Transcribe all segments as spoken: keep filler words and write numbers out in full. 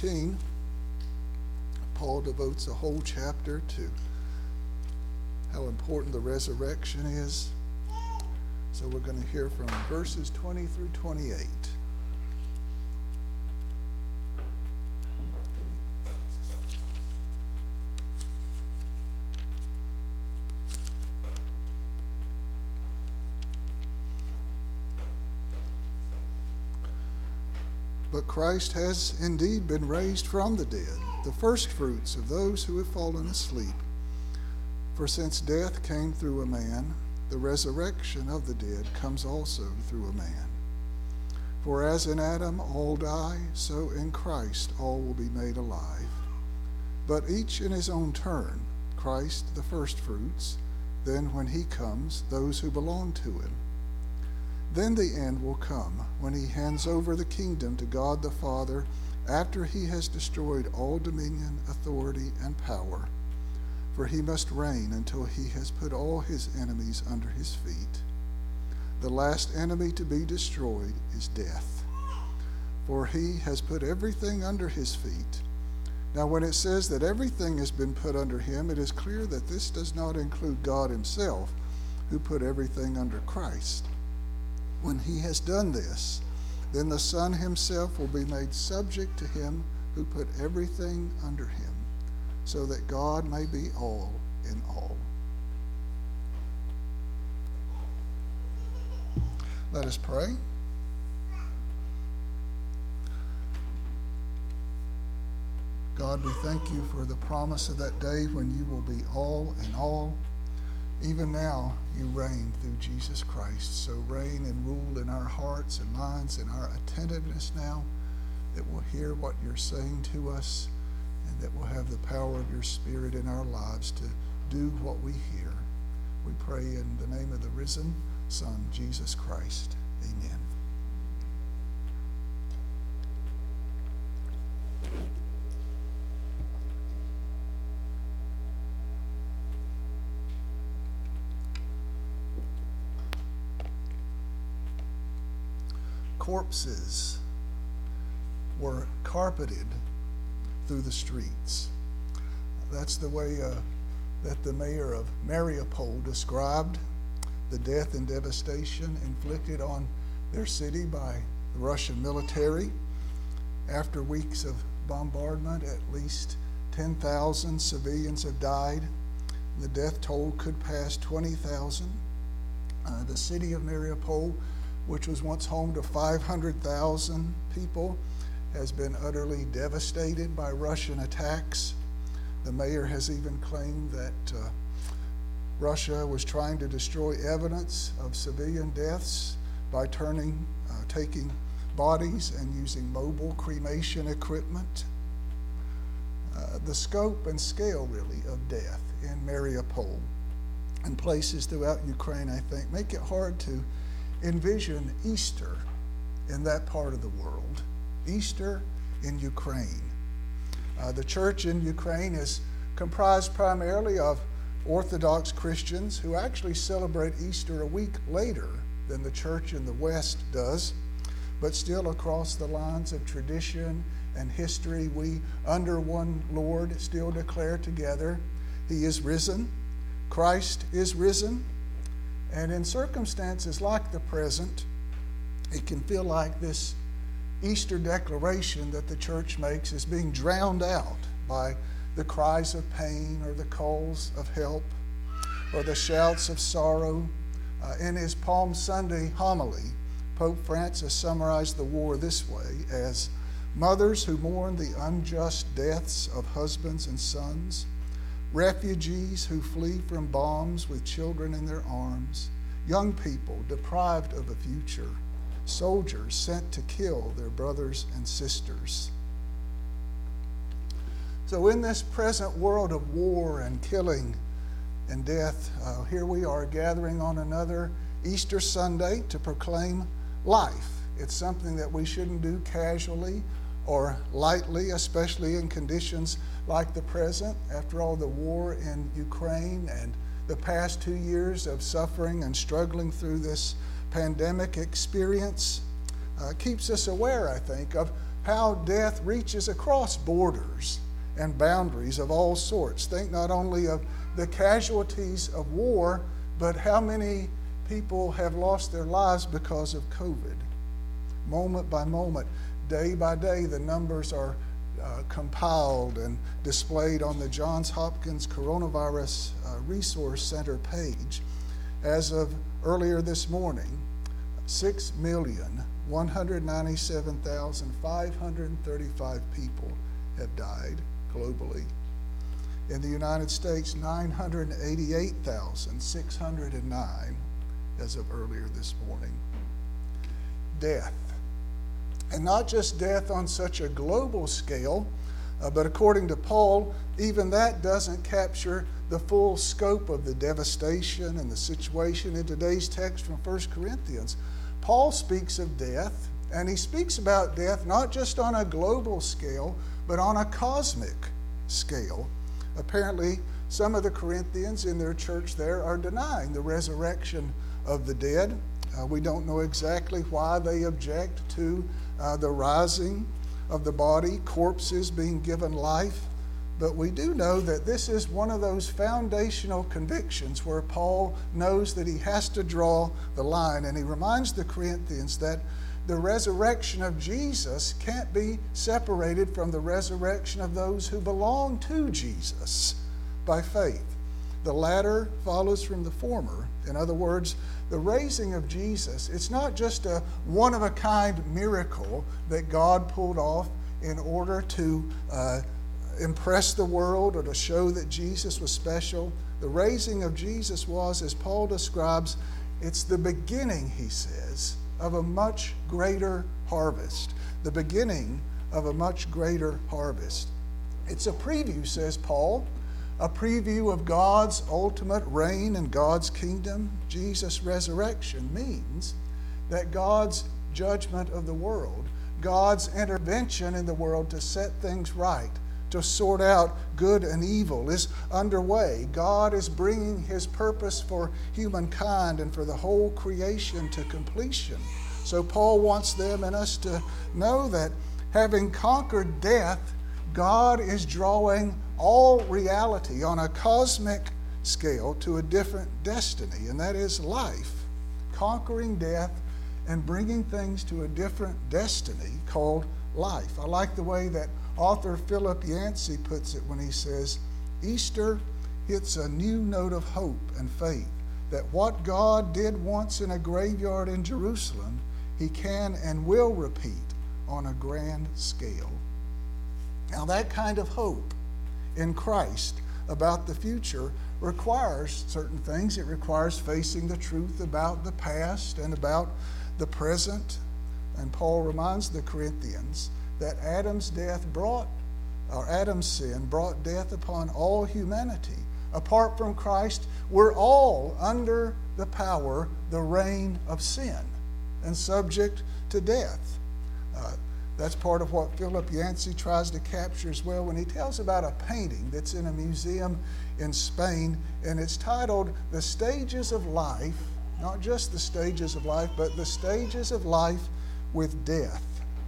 thirteen, Paul devotes a whole chapter to how important the resurrection is. So we're going to hear from verses twenty through twenty-eight. But Christ has indeed been raised from the dead, the firstfruits of those who have fallen asleep. For since death came through a man, the resurrection of the dead comes also through a man. For as in Adam all die, so in Christ all will be made alive. But each in his own turn, Christ the firstfruits, then when he comes, those who belong to him. Then the end will come, when he hands over the kingdom to God the Father, after he has destroyed all dominion, authority, and power. For he must reign until he has put all his enemies under his feet. The last enemy to be destroyed is death, for he has put everything under his feet. Now when it says that everything has been put under him, it is clear that this does not include God himself, who put everything under Christ. When he has done this, then the Son himself will be made subject to him who put everything under him, so that God may be all in all. Let us pray. God, we thank you for the promise of that day when you will be all in all. Even now, you reign through Jesus Christ. So reign and rule in our hearts and minds and our attentiveness now, that we'll hear what you're saying to us, and that we'll have the power of your Spirit in our lives to do what we hear. We pray in the name of the risen Son, Jesus Christ. Amen. Corpses were carpeted through the streets. That's the way uh, that the mayor of Mariupol described the death and devastation inflicted on their city by the Russian military. After weeks of bombardment, at least ten thousand civilians have died. The death toll could pass twenty thousand. Uh, the city of Mariupol, which was once home to five hundred thousand people, has been utterly devastated by Russian attacks. The mayor has even claimed that uh, Russia was trying to destroy evidence of civilian deaths by turning, uh, taking bodies and using mobile cremation equipment. Uh, the scope and scale, really, of death in Mariupol and places throughout Ukraine, I think, make it hard to envision Easter in that part of the world. Easter in Ukraine. Uh, the church in Ukraine is comprised primarily of Orthodox Christians who actually celebrate Easter a week later than the church in the West does. But still, across the lines of tradition and history, we, under one Lord, still declare together, He is risen, Christ is risen. And in circumstances like the present, it can feel like this Easter declaration that the church makes is being drowned out by the cries of pain or the calls of help or the shouts of sorrow. Uh, in his Palm Sunday homily, Pope Francis summarized the war this way as mothers who mourn the unjust deaths of husbands and sons, refugees who flee from bombs with children in their arms, young people deprived of a future, soldiers sent to kill their brothers and sisters. So in this present world of war and killing and death, uh, here we are gathering on another Easter Sunday to proclaim life. It's something that we shouldn't do casually or lightly, especially in conditions like the present. After all, the war in Ukraine and the past two years of suffering and struggling through this pandemic experience uh, keeps us aware, I think, of how death reaches across borders and boundaries of all sorts. Think not only of the casualties of war, but how many people have lost their lives because of COVID. Moment by moment, day by day, the numbers are uh, compiled and displayed on the Johns Hopkins Coronavirus uh, Resource Center page. As of earlier this morning, six million one hundred ninety-seven thousand five hundred thirty-five people have died globally. In the United States, nine hundred eighty-eight thousand six hundred nine as of earlier this morning. Death. And not just death on such a global scale, uh, but according to Paul, even that doesn't capture the full scope of the devastation and the situation in today's text from First Corinthians. Paul speaks of death, and he speaks about death not just on a global scale, but on a cosmic scale. Apparently, some of the Corinthians in their church there are denying the resurrection of the dead. Uh, we don't know exactly why they object to uh, the rising of the body, corpses being given life. But we do know that this is one of those foundational convictions where Paul knows that he has to draw the line. And he reminds the Corinthians that the resurrection of Jesus can't be separated from the resurrection of those who belong to Jesus by faith. The latter follows from the former. In other words, the raising of Jesus, it's not just a one-of-a-kind miracle that God pulled off in order to uh, impress the world or to show that Jesus was special. The raising of Jesus was, as Paul describes, it's the beginning, he says, of a much greater harvest. The beginning of a much greater harvest. It's a preview, says Paul, a preview of God's ultimate reign and God's kingdom. Jesus' resurrection means that God's judgment of the world, God's intervention in the world to set things right, to sort out good and evil, is underway. God is bringing his purpose for humankind and for the whole creation to completion. So Paul wants them and us to know that having conquered death, God is drawing all reality on a cosmic scale to a different destiny, and that is life, conquering death and bringing things to a different destiny called life. I like the way that author Philip Yancey puts it when he says, Easter hits a new note of hope and faith that what God did once in a graveyard in Jerusalem, he can and will repeat on a grand scale. Now that kind of hope in Christ about the future requires certain things. It requires facing the truth about the past and about the present. And Paul reminds the Corinthians that Adam's death brought, or Adam's sin brought death upon all humanity. Apart from Christ, we're all under the power, the reign of sin, and subject to death. Uh, That's part of what Philip Yancey tries to capture as well when he tells about a painting that's in a museum in Spain, and it's titled The Stages of Life, not just the stages of life, but the stages of life with death.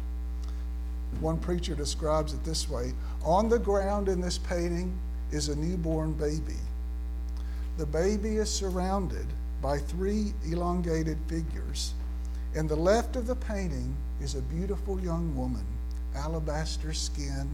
One preacher describes it this way: on the ground in this painting is a newborn baby. The baby is surrounded by three elongated figures. In the left of the painting is a beautiful young woman, alabaster skin,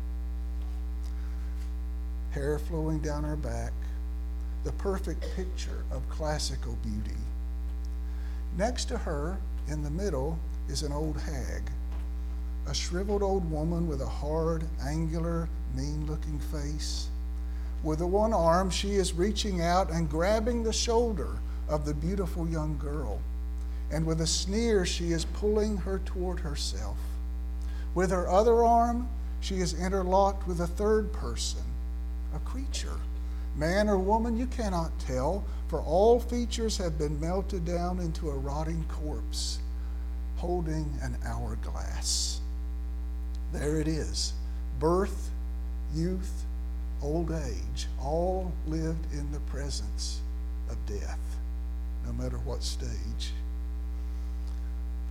hair flowing down her back, the perfect picture of classical beauty. Next to her, in the middle, is an old hag, a shriveled old woman with a hard, angular, mean-looking face. With the one arm, she is reaching out and grabbing the shoulder of the beautiful young girl. And with a sneer, she is pulling her toward herself. With her other arm, she is interlocked with a third person, a creature. Man or woman, you cannot tell, for all features have been melted down into a rotting corpse, holding an hourglass. There it is. Birth, youth, old age, all lived in the presence of death, no matter what stage.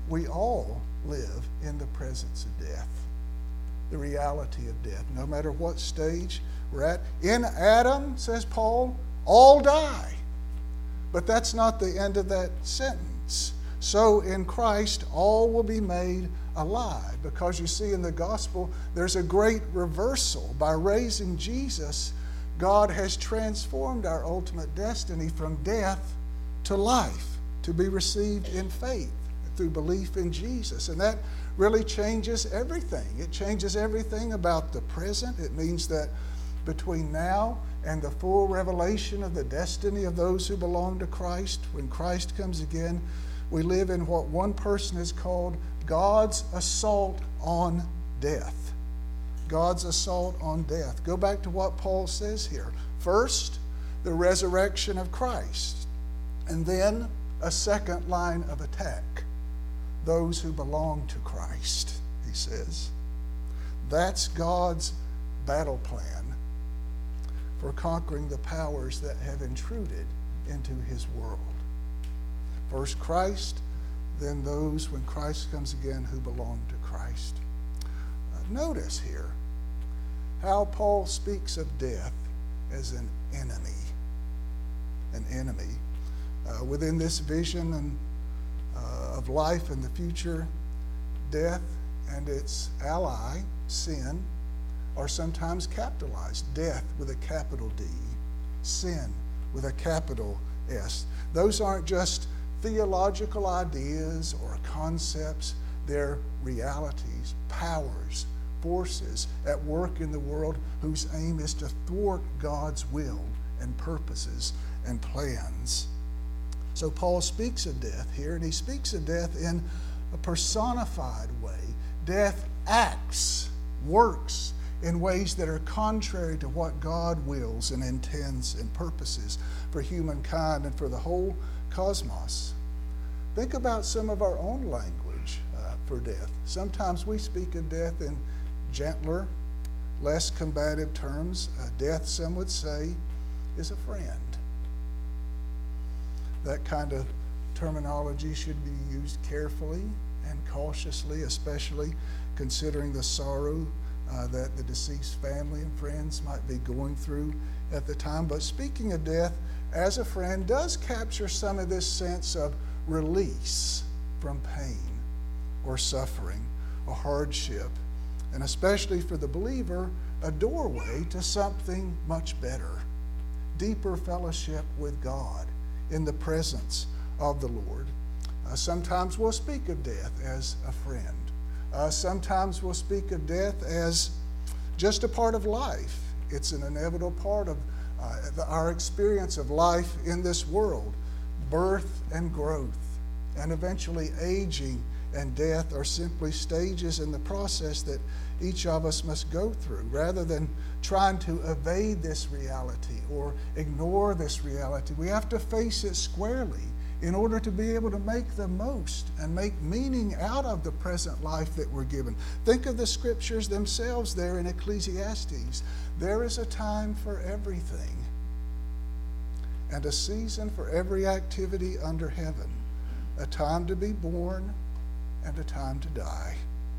we all live in the presence of death, the reality of death, no matter what stage we're at. In Adam, says Paul, all die. But that's not the end of that sentence. So in Christ, all will be made alive. Because you see, in the gospel, there's a great reversal. By raising Jesus, God has transformed our ultimate destiny from death to life, to be received in faith through belief in Jesus. And that really changes everything. It changes everything about the present. It means that between now and the full revelation of the destiny of those who belong to Christ, when Christ comes again, we live in what one person has called God's assault on death. God's assault on death. Go back to what Paul says here. First, the resurrection of Christ. And then a second line of attack. Those who belong to Christ, he says. That's God's battle plan for conquering the powers that have intruded into his world. First Christ, then those, when Christ comes again, who belong to Christ. Uh, notice here how Paul speaks of death as an enemy. An enemy. Uh, within this vision and, uh, of life and the future, death and its ally, sin, are sometimes capitalized. Death with a capital D. Sin with a capital S. Those aren't just theological ideas or concepts. They're realities, powers, forces at work in the world whose aim is to thwart God's will and purposes and plans. So Paul speaks of death here, and he speaks of death in a personified way. Death acts, works in ways that are contrary to what God wills and intends and purposes for humankind and for the whole cosmos. Think about some of our own language uh, for death. Sometimes we speak of death in gentler, less combative terms. Uh, death, some would say, is a friend. That kind of terminology should be used carefully and cautiously, especially considering the sorrow uh, that the deceased family and friends might be going through at the time. But speaking of death as a friend does capture some of this sense of release from pain or suffering or hardship, and especially for the believer, a doorway to something much better, deeper fellowship with God in the presence of the Lord. Uh, sometimes we'll speak of death as a friend. Uh, sometimes we'll speak of death as just a part of life. It's an inevitable part of uh, the, our experience of life in this world. Birth and growth, and eventually aging and death are simply stages in the process that each of us must go through. Rather than trying to evade this reality or ignore this reality, we have to face it squarely in order to be able to make the most and make meaning out of the present life that we're given. Think of the scriptures themselves there in Ecclesiastes. There is a time for everything, and a season for every activity under heaven, a time to be born and a time to die.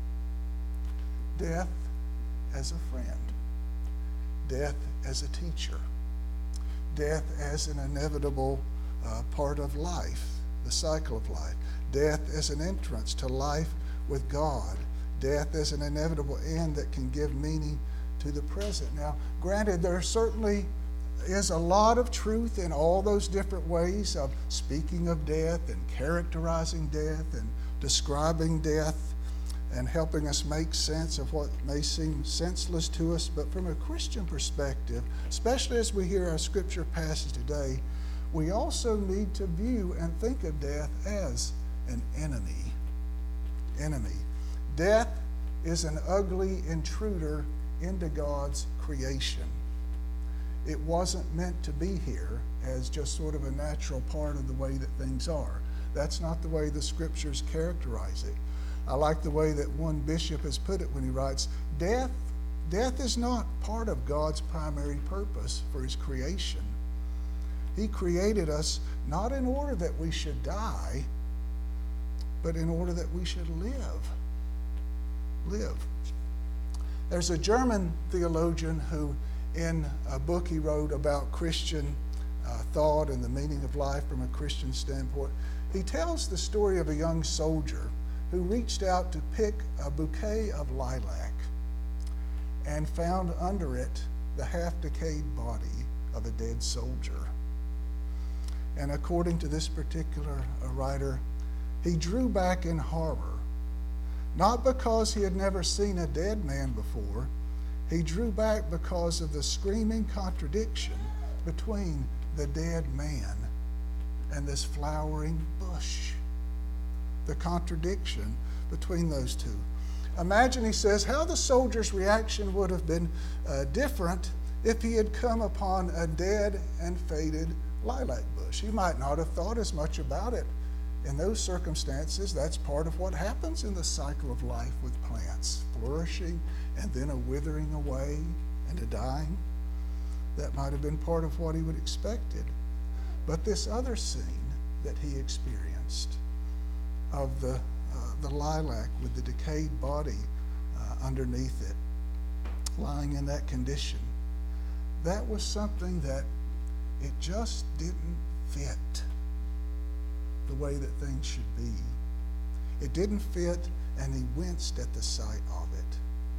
Death as a friend, death as a teacher, death as an inevitable uh, part of life, the cycle of life, death as an entrance to life with God, death as an inevitable end that can give meaning to the present. Now, granted, there certainly is a lot of truth in all those different ways of speaking of death and characterizing death and describing death and helping us make sense of what may seem senseless to us. But from a Christian perspective, especially as we hear our scripture passage today, we also need to view and think of death as an enemy. Enemy. Death is an ugly intruder into God's creation. It wasn't meant to be here as just sort of a natural part of the way that things are. That's not the way the scriptures characterize it. I like the way that one bishop has put it when he writes, death, death is not part of God's primary purpose for his creation. He created us not in order that we should die, but in order that we should live. Live. There's a German theologian who, in a book he wrote about Christian uh, thought and the meaning of life from a Christian standpoint, he tells the story of a young soldier who reached out to pick a bouquet of lilac and found under it the half-decayed body of a dead soldier. And according to this particular uh, writer, he drew back in horror, not because he had never seen a dead man before. He drew back because of the screaming contradiction between the dead man and this flowering bush. The contradiction between those two. Imagine, he says, how the soldier's reaction would have been uh, different if he had come upon a dead and faded lilac bush. He might not have thought as much about it. In those circumstances, that's part of what happens in the cycle of life with plants, flourishing and then a withering away and a dying. That might have been part of what he would have expected. But this other scene that he experienced of the, uh, the lilac with the decayed body uh, underneath it, lying in that condition, that was something that it just didn't fit the way that things should be. It didn't fit, and he winced at the sight of it.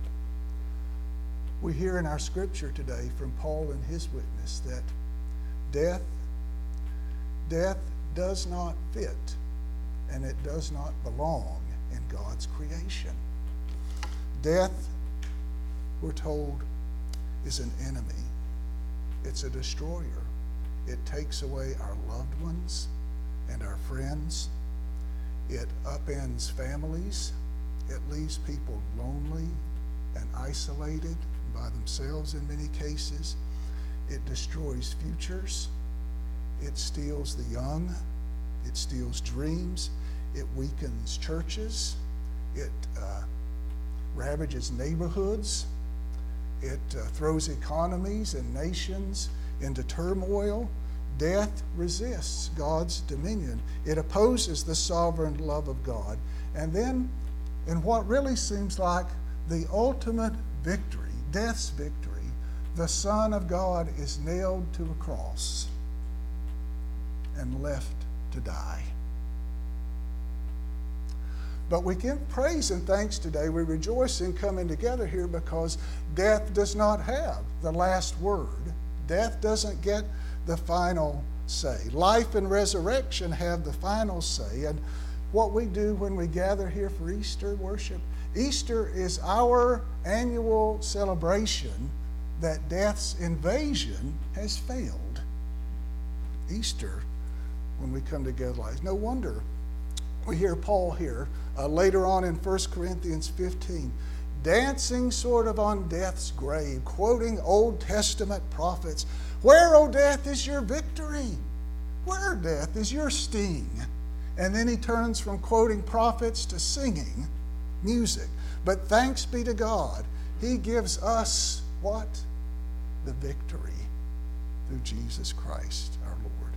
We hear in our scripture today from Paul and his witness that death, death does not fit, and it does not belong in God's creation. Death, we're told, is an enemy. It's a destroyer. It takes away our loved ones and our friends. It upends families. It leaves people lonely and isolated by themselves in many cases. It destroys futures. It steals the young. It steals dreams. It weakens churches. It uh, ravages neighborhoods. It uh, throws economies and nations into turmoil. Death resists God's dominion. It opposes the sovereign love of God. And then, in what really seems like the ultimate victory, death's victory, the Son of God is nailed to a cross and left to die. But we give praise and thanks today. We rejoice in coming together here because death does not have the last word. Death doesn't get the final say. Life and resurrection have the final say. And what we do when we gather here for Easter worship, Easter is our annual celebration that death's invasion has failed. Easter, when we come together like this. No wonder we hear Paul here uh, later on in First Corinthians fifteen, dancing sort of on death's grave, quoting Old Testament prophets. Where, O death, is your victory? Where, death, is your sting? And then he turns from quoting prophets to singing music. But thanks be to God, he gives us what? The victory through Jesus Christ our Lord.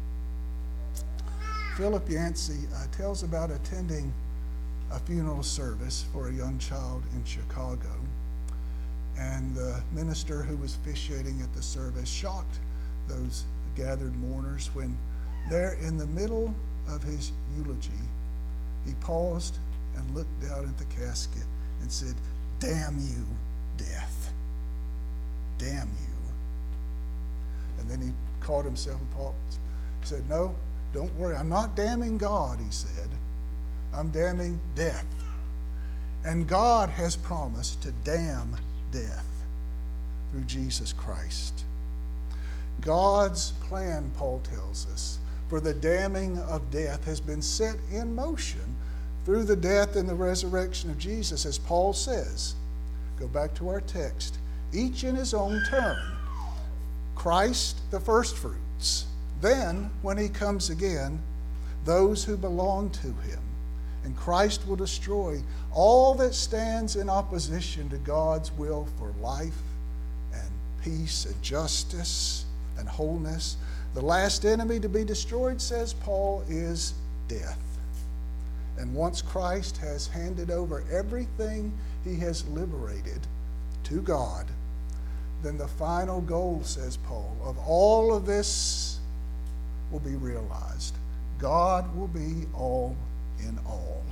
Philip Yancey uh, tells about attending a funeral service for a young child in Chicago. And the minister who was officiating at the service shocked those gathered mourners when there in the middle of his eulogy, he paused and looked down at the casket and said, "Damn you, death. Damn you." And then he caught himself and paused. He said, "No, don't worry. I'm not damning God," he said. "I'm damning death." And God has promised to damn death through Jesus Christ. God's plan, Paul tells us, for the damning of death has been set in motion through the death and the resurrection of Jesus, as Paul says. Go back to our text. Each in his own turn. Christ, the firstfruits. Then, when he comes again, those who belong to him. And Christ will destroy all that stands in opposition to God's will for life and peace and justice and wholeness. The last enemy to be destroyed, says Paul, is death. And once Christ has handed over everything he has liberated to God, then the final goal, says Paul, of all of this will be realized. God will be all in all.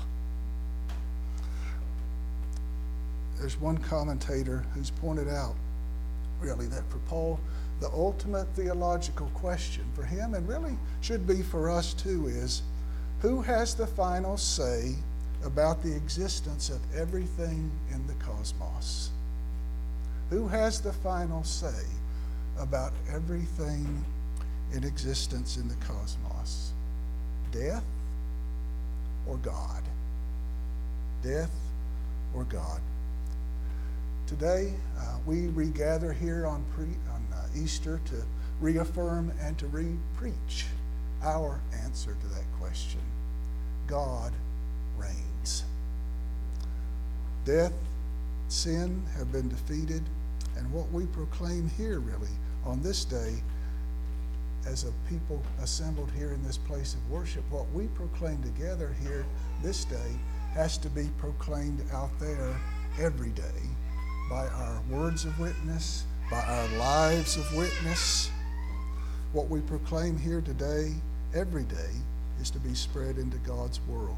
There's one commentator who's pointed out, really, that for Paul, the ultimate theological question for him, and really should be for us too, is who has the final say about the existence of everything in the cosmos? Who has the final say about everything in existence in the cosmos? Death or God? Death or God? Today, uh, we regather here on, pre, on uh, Easter to reaffirm and to re-preach our answer to that question. God reigns. Death, sin have been defeated, and what we proclaim here really on this day as a people assembled here in this place of worship, what we proclaim together here this day has to be proclaimed out there every day by our words of witness, by our lives of witness. What we proclaim here today, every day, is to be spread into God's world.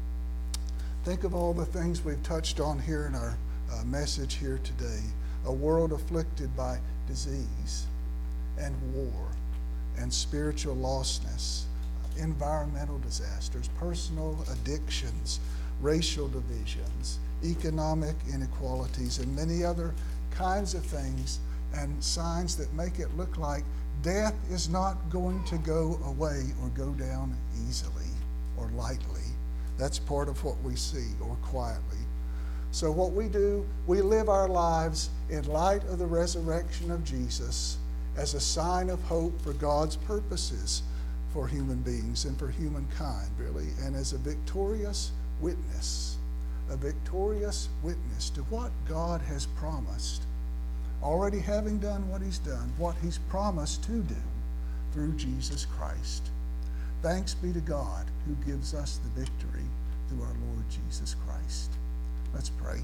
Think of all the things we've touched on here in our uh, message here today. A world afflicted by disease and war and spiritual lostness, environmental disasters, personal addictions, racial divisions, economic inequalities, and many other kinds of things and signs that make it look like death is not going to go away or go down easily or lightly. That's part of what we see, or quietly. So what we do, we live our lives in light of the resurrection of Jesus as a sign of hope for God's purposes for human beings and for humankind, really, and as a victorious witness, a victorious witness to what God has promised, already having done what he's done, what he's promised to do through Jesus Christ. Thanks be to God who gives us the victory through our Lord Jesus Christ. Let's pray.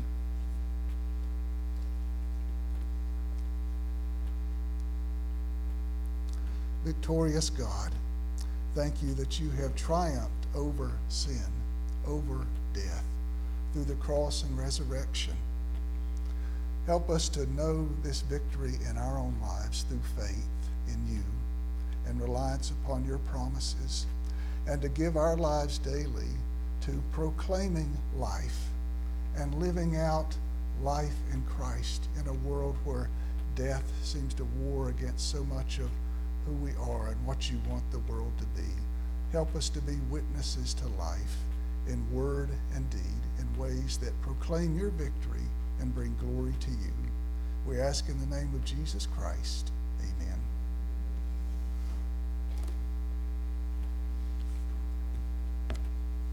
Victorious God, thank you that you have triumphed over sin, over death, through the cross and resurrection. Help us to know this victory in our own lives through faith in you and reliance upon your promises, and to give our lives daily to proclaiming life and living out life in Christ in a world where death seems to war against so much of who we are and what you want the world to be. Help us to be witnesses to life in word and deed, in ways that proclaim your victory and bring glory to you. We ask in the name of Jesus Christ.